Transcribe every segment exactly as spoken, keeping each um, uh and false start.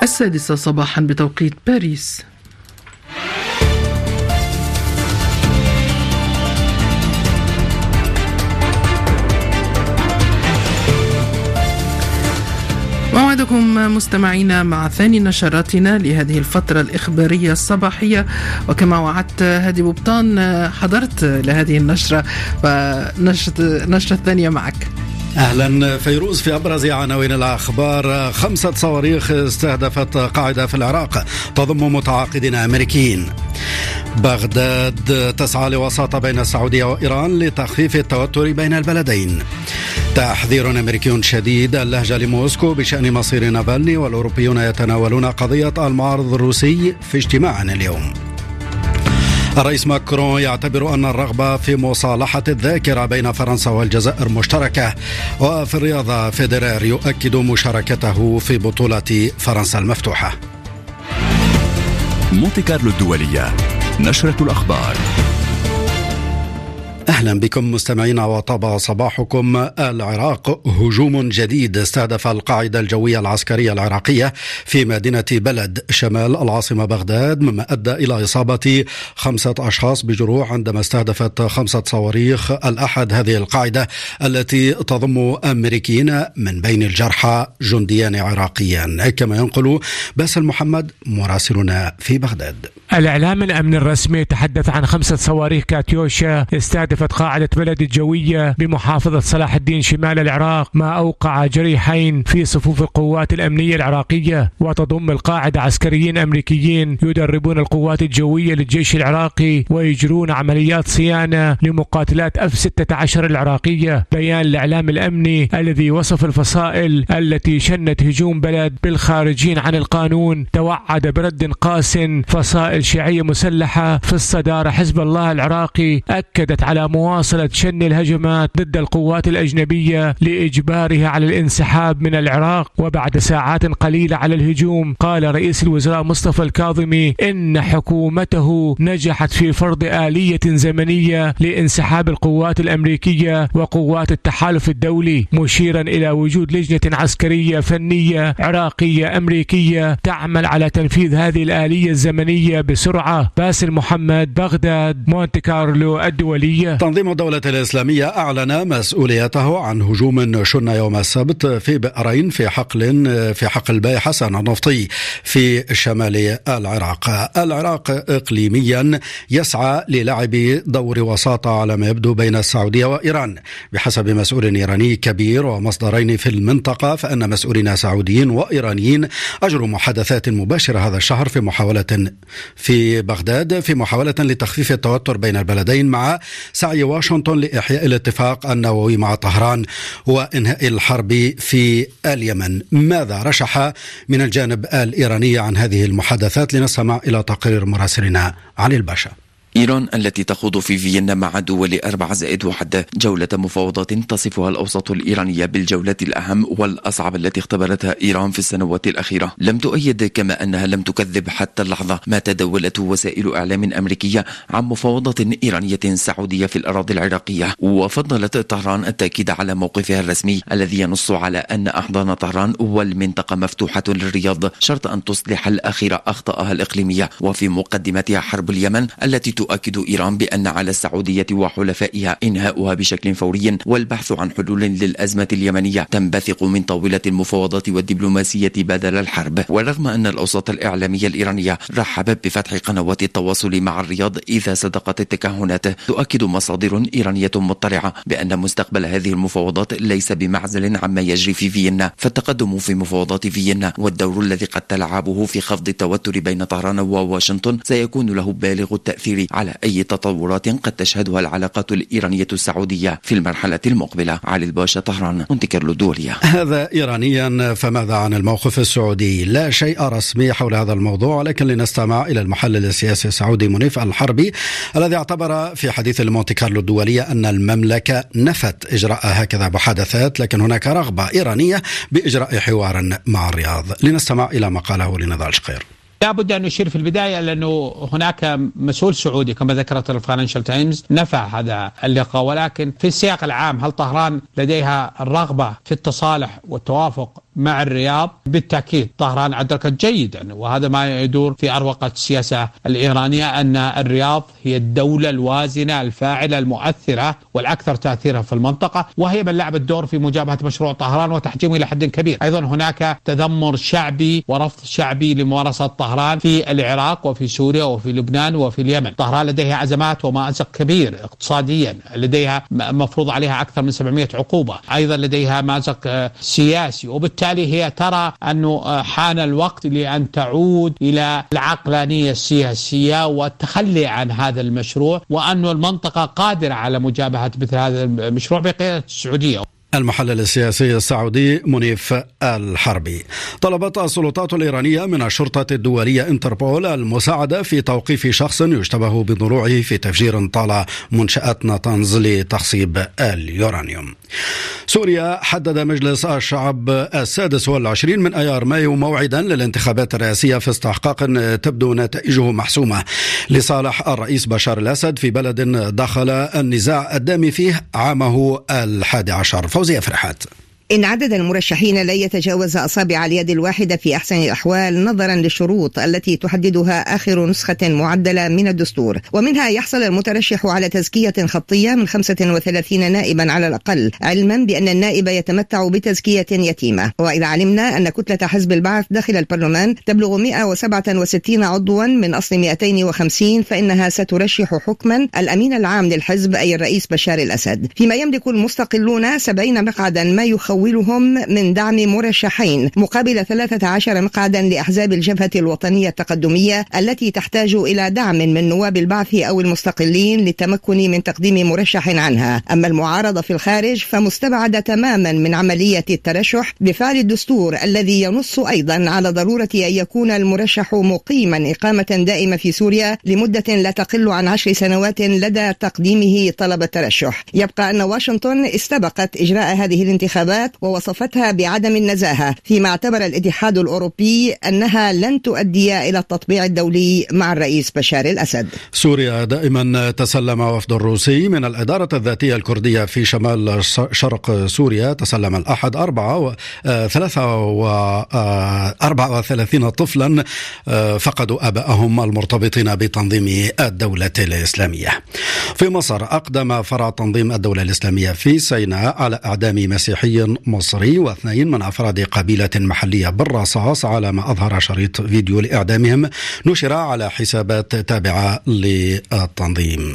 السادسة صباحا بتوقيت باريس. موعدكم مستمعينا مع ثاني نشراتنا لهذه الفترة الإخبارية الصباحية، وكما وعدت هادي بوبطان حضرت لهذه النشرة فنشرة الثانية معك. أهلا فيروز. في أبرز عناوين الأخبار: خمسة صواريخ استهدفت قاعدة في العراق تضم متعاقدين أمريكيين. بغداد تسعى لوساطة بين السعودية وإيران لتخفيف التوتر بين البلدين. تحذير أمريكي شديد اللهجة لموسكو بشأن مصير نافالني، والأوروبيون يتناولون قضية المعارض الروسي في اجتماع اليوم. الرئيس ماكرون يعتبر أن الرغبة في مصالحة الذاكرة بين فرنسا والجزائر مشتركة. وفي الرياضة فيدرير يؤكد مشاركته في بطولة فرنسا المفتوحة. مونتي كارلو الدولية، نشرة الأخبار. أهلا بكم مستمعين وطاب صباحكم. العراق: هجوم جديد استهدف القاعدة الجوية العسكرية العراقية في مدينة بلد شمال العاصمة بغداد، مما أدى إلى إصابة خمسة أشخاص بجروح عندما استهدفت خمسة صواريخ الأحد هذه القاعدة التي تضم أمريكيين، من بين الجرحى جنديان عراقيان، كما ينقل باسل محمد مراسلنا في بغداد. الإعلام الأمن الرسمي تحدث عن خمسة صواريخ كاتيوشا استهدفت قاعدة بلد الجوية بمحافظة صلاح الدين شمال العراق، ما أوقع جريحين في صفوف القوات الأمنية العراقية. وتضم القاعدة عسكريين أمريكيين يدربون القوات الجوية للجيش العراقي ويجرون عمليات صيانة لمقاتلات أف ستة عشر العراقية. بيان الإعلام الأمني الذي وصف الفصائل التي شنت هجوم بلد بالخارجين عن القانون توعد برد قاس. فصائل شيعية مسلحة في الصدارة حزب الله العراقي أكدت على مواصلة شن الهجمات ضد القوات الأجنبية لإجبارها على الانسحاب من العراق. وبعد ساعات قليلة على الهجوم قال رئيس الوزراء مصطفى الكاظمي إن حكومته نجحت في فرض آلية زمنية لانسحاب القوات الأمريكية وقوات التحالف الدولي، مشيرا إلى وجود لجنة عسكرية فنية عراقية أمريكية تعمل على تنفيذ هذه الآلية الزمنية بسرعة. باسل محمد، بغداد، مونتي كارلو الدولية. تنظيم الدولة الإسلامية أعلن مسؤوليته عن هجوم شن يوم السبت في بئرين في حقل في حقل باي حسن النفطي في شمال العراق. العراق إقليميا يسعى للعب دور وساطة على ما يبدو بين السعودية وإيران، بحسب مسؤول إيراني كبير ومصدرين في المنطقة، فإن مسؤولين سعوديين وإيرانيين أجروا محادثات مباشرة هذا الشهر في محاولة في بغداد في محاولة لتخفيف التوتر بين البلدين، مع سعي واشنطن لإحياء الاتفاق النووي مع طهران وإنهاء الحرب في اليمن. ماذا رشح من الجانب الإيراني عن هذه المحادثات؟ لنستمع إلى تقرير مراسلنا علي الباشا. إيران التي تخوض في فيينا مع دول أربعة زائد واحد جولة مفاوضات تصفها الأوساط الإيرانية بالجولة الأهم والأصعب التي اختبرتها إيران في السنوات الأخيرة، لم تؤيد كما أنها لم تكذب حتى اللحظة ما تداولته وسائل إعلام أمريكية عن مفاوضات إيرانية سعودية في الأراضي العراقية. وفضلت طهران التأكيد على موقفها الرسمي الذي ينص على أن أحضان طهران والمنطقة مفتوحة للرياض شرط أن تصلح الأخيرة أخطائها الإقليمية. وفي مقدمتها حرب اليمن التي تؤكد إيران بأن على السعودية وحلفائها إنهاؤها بشكل فوري والبحث عن حلول للأزمة اليمنية تنبثق من طاولة المفاوضات والدبلوماسية بدل الحرب. ورغم أن الأوساط الإعلامية الإيرانية رحبت بفتح قنوات التواصل مع الرياض إذا صدقت التكهنات، تؤكد مصادر إيرانية مطلعة بأن مستقبل هذه المفاوضات ليس بمعزل عما يجري في فيينا، فالتقدم في مفاوضات فيينا والدور الذي قد تلعبه في خفض التوتر بين طهران وواشنطن سيكون له بالغ التأثير على أي تطورات قد تشهدها العلاقات الإيرانية السعودية في المرحلة المقبلة. علي الباشا، طهران، مونتي كارلو الدولية. هذا إيرانيا. فماذا عن الموقف السعودي؟ لا شيء رسمي حول هذا الموضوع، لكن لنستمع إلى المحلل السياسي السعودي منيف الحربي الذي اعتبر في حديث لمونتي كارلو الدولية أن المملكة نفت إجراء هكذا محادثات، لكن هناك رغبة إيرانية بإجراء حوار مع الرياض. لنستمع إلى ما قاله لنضال شقير. لابد أن نشير في البداية لأنه هناك مسؤول سعودي كما ذكرت الفاينانشال تايمز نفى هذا اللقاء، ولكن في السياق العام هل طهران لديها الرغبة في التصالح والتوافق مع الرياض بالتأكيد طهران أدركت جيدا، وهذا ما يدور في أروقة السياسة الإيرانية، أن الرياض هي الدولة الوازنة الفاعلة المؤثرة والأكثر تأثيرا في المنطقة، وهي من لعبت دور في مجابهة مشروع طهران وتحجيمه إلى حد كبير. أيضا هناك تذمر شعبي ورفض شعبي لممارسة طهران في العراق وفي سوريا وفي لبنان وفي اليمن. طهران لديها أزمات ومأزق كبير اقتصاديا، لديها مفروض عليها أكثر من سبعمائة عقوبة، أيضا لديها مأزق سياسي، وبالتالي هي ترى أنه حان الوقت لأن تعود إلى العقلانية السياسية والتخلي عن هذا المشروع، وأن المنطقة قادرة على مجابهة مثل هذا المشروع بقيادة السعودية. المحلل السياسي السعودي منيف الحربي. طلبت السلطات الإيرانية من الشرطة الدولية انتربول المساعدة في توقيف شخص يشتبه بضلوعه في تفجير طال منشأة ناتنز لتخصيب اليورانيوم. سوريا حدد مجلس الشعب السادس والعشرين من أيار مايو موعدا للانتخابات الرئاسية في استحقاق تبدو نتائجه محسومة لصالح الرئيس بشار الأسد في بلد دخل النزاع الدامي فيه عامه الحادي عشر. فوزية فرحات. إن عدد المرشحين لا يتجاوز أصابع اليد الواحدة في أحسن الأحوال نظرا للشروط التي تحددها آخر نسخة معدلة من الدستور، ومنها يحصل المترشح على تزكية خطية من خمسة وثلاثين نائبا على الأقل، علما بأن النائب يتمتع بتزكية يتيمة. وإذا علمنا أن كتلة حزب البعث داخل البرلمان تبلغ مئة وسبعة وستين عضوا من أصل مئتين وخمسين، فإنها سترشح حكما الأمين العام للحزب أي الرئيس بشار الأسد، فيما يملك المستقلون سبعين مقعدا ما يخول ولهم من دعم مرشحين مقابل ثلاثة عشر مقعدا لأحزاب الجبهة الوطنية التقدمية التي تحتاج إلى دعم من نواب البعث أو المستقلين للتمكن من تقديم مرشح عنها. أما المعارضة في الخارج فمستبعدة تماما من عملية الترشح بفعل الدستور الذي ينص أيضا على ضرورة أن يكون المرشح مقيما إقامة دائمة في سوريا لمدة لا تقل عن عشر سنوات لدى تقديمه طلب الترشح. يبقى أن واشنطن استبقت إجراء هذه الانتخابات ووصفتها بعدم النزاهة، فيما اعتبر الاتحاد الأوروبي أنها لن تؤدي إلى التطبيع الدولي مع الرئيس بشار الأسد. سوريا دائما تسلم وفد الروسي من الإدارة الذاتية الكردية في شمال شرق سوريا تسلم الأحد أربعة ثلاثة وأربعة وثلاثين طفلا فقدوا أبائهم المرتبطين بتنظيم الدولة الإسلامية. في مصر أقدم فرع تنظيم الدولة الإسلامية في سيناء على إعدام مسيحي مصري واثنين من أفراد قبيلة محلية بالرصاص على ما أظهر شريط فيديو لإعدامهم نشر على حسابات تابعة للتنظيم.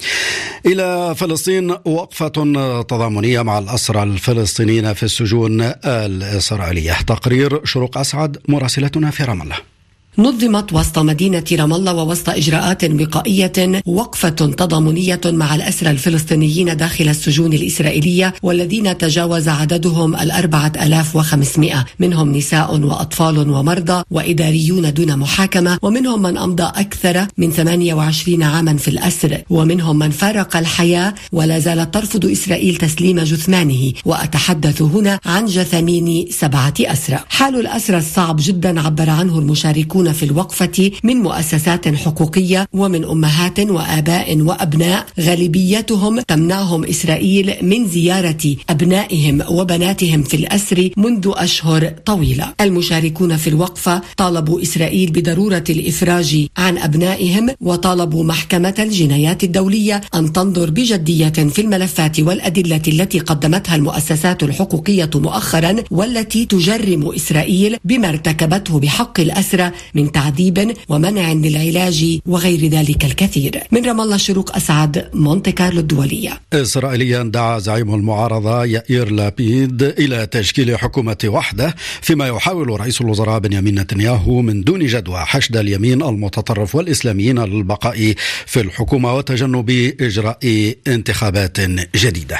إلى فلسطين، وقفة تضامنية مع الأسرى الفلسطينيين في السجون الإسرائيلية. تقرير شروق أسعد مراسلتنا في رام الله. نظمت وسط مدينة رام الله ووسط إجراءات وقائية وقفة تضامنية مع الأسرى الفلسطينيين داخل السجون الإسرائيلية، والذين تجاوز عددهم الأربعة آلاف وخمسمائة، منهم نساء وأطفال ومرضى وإداريون دون محاكمة، ومنهم من أمضى أكثر من ثمانية وعشرين عاما في الأسر، ومنهم من فارق الحياة ولا زالت ترفض إسرائيل تسليم جثمانه. وأتحدث هنا عن جثمين سبعة أسرى. حال الأسرى الصعب جدا عبر عنه المشاركون في الوقفة من مؤسسات حقوقية ومن أمهات وآباء وأبناء غالبيتهم تمنعهم إسرائيل من زيارة أبنائهم وبناتهم في الأسر منذ أشهر طويلة. المشاركون في الوقفة طالبوا إسرائيل بضرورة الإفراج عن أبنائهم، وطالبوا محكمة الجنايات الدولية أن تنظر بجدية في الملفات والأدلة التي قدمتها المؤسسات الحقوقية مؤخرا، والتي تجرم إسرائيل بما ارتكبته بحق الأسرى من تعذيب ومنع للعلاج وغير ذلك الكثير. من رام الله شروق أسعد، مونتي كارلو الدولية. إسرائيليا دعا زعيم المعارضة يائير لابيد إلى تشكيل حكومة وحدة، فيما يحاول رئيس الوزراء بنيامين نتنياهو من دون جدوى حشد اليمين المتطرف والإسلاميين للبقاء في الحكومة وتجنب إجراء انتخابات جديدة.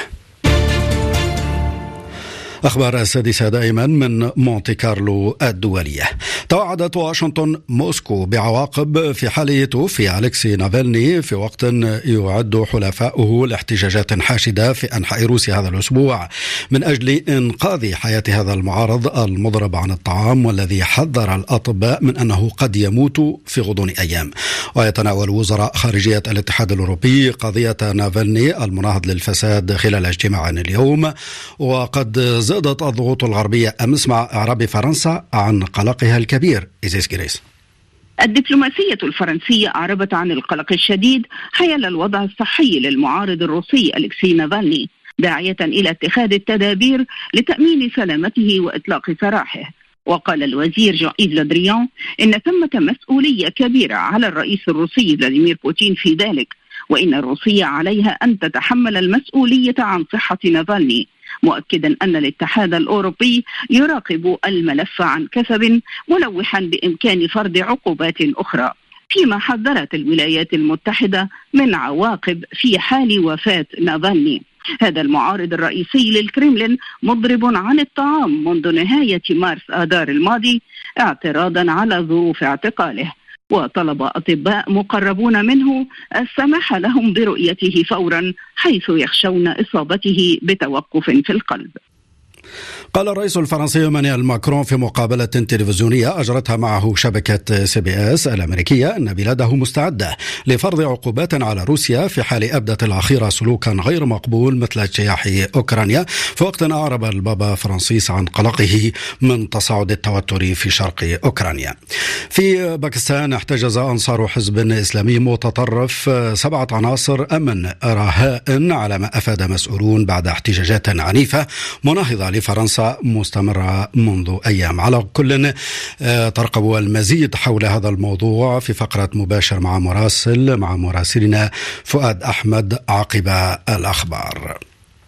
أخبار السادسة دائما من مونتي كارلو الدولية. توعدت واشنطن موسكو بعواقب في حال يتوفي أليكسي نافالني، في وقت يعد حلفاؤه لاحتجاجات حاشدة في أنحاء روسيا هذا الأسبوع من أجل إنقاذ حياة هذا المعارض المضرب عن الطعام، والذي حذر الأطباء من أنه قد يموت في غضون أيام. ويتناول وزراء خارجية الاتحاد الأوروبي قضية نافالني المناهض للفساد خلال اجتماع اليوم، وقد زادت الضغوط الغربية أمس مع إعراب فرنسا عن قلقها الكبير. إيزيس جريس. الدبلوماسية الفرنسية أعربت عن القلق الشديد حيال الوضع الصحي للمعارض الروسي أليكسي نافالني، داعية إلى اتخاذ التدابير لتأمين سلامته وإطلاق سراحه. وقال الوزير جون إيف لودريان إن ثمة مسؤولية كبيرة على الرئيس الروسي فلاديمير بوتين في ذلك، وإن الروسية عليها أن تتحمل المسؤولية عن صحة نافالني، مؤكدا أن الاتحاد الأوروبي يراقب الملف عن كثب، ملوحا بإمكان فرض عقوبات أخرى، فيما حذرت الولايات المتحدة من عواقب في حال وفاة نافالني. هذا المعارض الرئيسي للكريملين مضرب عن الطعام منذ نهاية مارس آذار الماضي اعتراضا على ظروف اعتقاله، وطلب أطباء مقربون منه السماح لهم برؤيته فورا حيث يخشون إصابته بتوقف في القلب. قال الرئيس الفرنسي إيمانويل ماكرون في مقابلة تلفزيونية أجرتها معه شبكة سي بي إس الأمريكية أن بلاده مستعدة لفرض عقوبات على روسيا في حال أبدت الأخيرة سلوكا غير مقبول مثل اجتياح أوكرانيا، في وقت أعرب البابا فرانسيس عن قلقه من تصاعد التوتر في شرق أوكرانيا. في باكستان احتجز أنصار حزب إسلامي متطرف سبعة عناصر أمن رهائن على ما أفاد مسؤولون بعد احتجاجات عنيفة مناهضة لفرنسا مستمرة منذ أيام. على كل ترقبوا المزيد حول هذا الموضوع في فقرة مباشر مع مراسل مع مراسلنا فؤاد أحمد عقب الأخبار.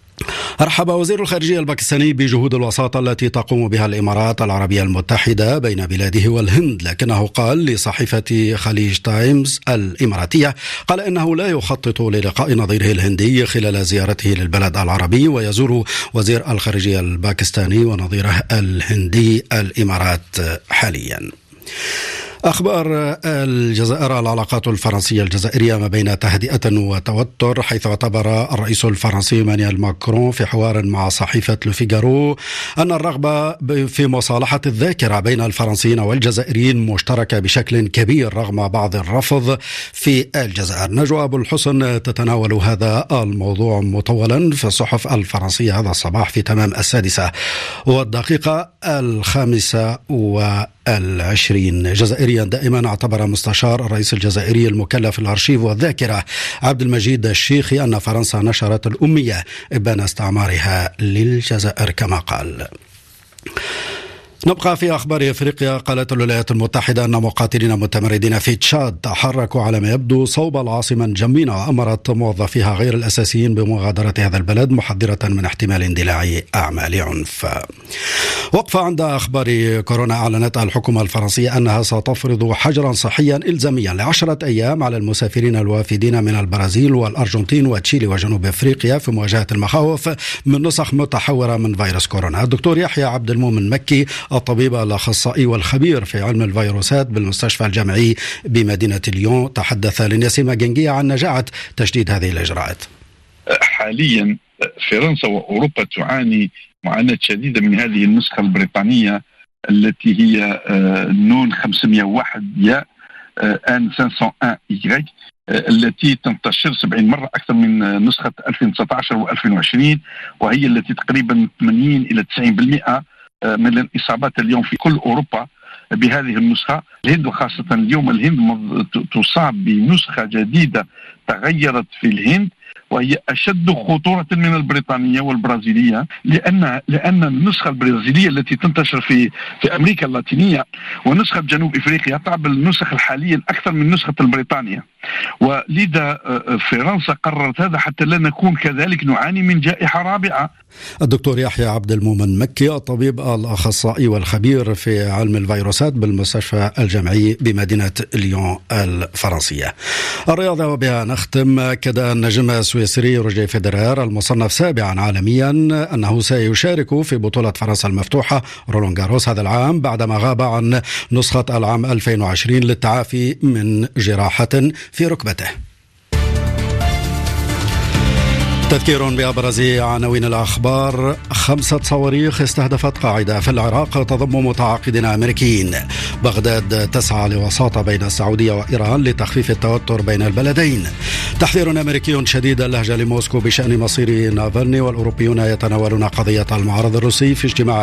رحب وزير الخارجية الباكستاني بجهود الوساطة التي تقوم بها الإمارات العربية المتحدة بين بلاده والهند، لكنه قال لصحيفة خليج تايمز الإماراتية قال إنه لا يخطط للقاء نظيره الهندي خلال زيارته للبلد العربي، ويزور وزير الخارجية الباكستاني ونظيره الهندي الإمارات حاليا. أخبار الجزائر. العلاقات الفرنسية الجزائرية ما بين تهدئة وتوتر، حيث اعتبر الرئيس الفرنسي إيمانويل ماكرون في حوار مع صحيفة لوفيغارو أن الرغبة في مصالحة الذاكرة بين الفرنسيين والجزائريين مشتركة بشكل كبير رغم بعض الرفض في الجزائر. نجوى أبو الحسن تتناول هذا الموضوع مطولا في الصحف الفرنسية هذا الصباح في تمام السادسة والدقيقة الخامسة والعشرين. جزائريا دائما اعتبر مستشار الرئيس الجزائري المكلف الأرشيف والذاكرة عبد المجيد الشيخي أن فرنسا نشرت الأمية إبان استعمارها للجزائر كما قال. نبقى في أخبار أفريقيا. قالت الولايات المتحدة أن مقاتلين متمردين في تشاد تحركوا على ما يبدو صوب العاصمة نجمينا، وأمرت موظفيها غير الأساسيين بمغادرة هذا البلد محذرة من احتمال اندلاع أعمال عنف. وقفة عند أخبار كورونا. أعلنت الحكومة الفرنسية أنها ستفرض حجرا صحيا إلزاميا لعشرة أيام على المسافرين الوافدين من البرازيل والأرجنتين وتشيلي وجنوب أفريقيا في مواجهة المخاوف من نسخ متحورة من فيروس كورونا. الدكتور يحيى عبد المؤمن مكي الطبيب الأخصائي والخبير في علم الفيروسات بالمستشفى الجامعي بمدينة ليون تحدث لنسيمة جنجية عن نجاعة تشديد هذه الإجراءات. حاليا فرنسا وأوروبا تعاني معاناة شديدة من هذه النسخة البريطانية التي هي نون خمسمائة وواحد يا آن خمسمائة وواحد إي التي تنتشر سبعين مرة أكثر من نسخة ألفين وتسعة عشر وألفين وعشرين، وهي التي تقريبا ثمانين إلى تسعين بالمئة من الإصابات اليوم في كل أوروبا بهذه النسخة. الهند وخاصة اليوم الهند تصاب بنسخة جديدة تغيرت في الهند، وهي أشد خطورة من البريطانية والبرازيلية، لأن لأن النسخة البرازيلية التي تنتشر في في أمريكا اللاتينية ونسخة جنوب إفريقيا تعمل النسخ الحالية الأكثر من نسخة البريطانية، ولذا فرنسا قررت هذا حتى لا نكون كذلك نعاني من جائحة رابعة. الدكتور يحيى عبد المؤمن مكي الطبيب الأخصائي والخبير في علم الفيروسات بالمستشفى الجامعي بمدينة ليون الفرنسية. الرياضة وبها نختم. أكد النجم السويسري روجيه فيدرر المصنف سابعا عالميا أنه سيشارك في بطولة فرنسا المفتوحة رولان جاروس هذا العام بعدما غاب عن نسخة العام ألفين وعشرين للتعافي من جراحة في ركبته. تذكير بأبرز عناوين الأخبار. خمسة صواريخ استهدفت قاعدة في العراق تضم متعاقدين أمريكيين. بغداد تسعى لوساطة بين السعودية وإيران لتخفيف التوتر بين البلدين. تحذير أمريكي شديد اللهجة لموسكو بشأن مصير نافالني، والأوروبيون يتناولون قضية المعارض الروسي في اجتماع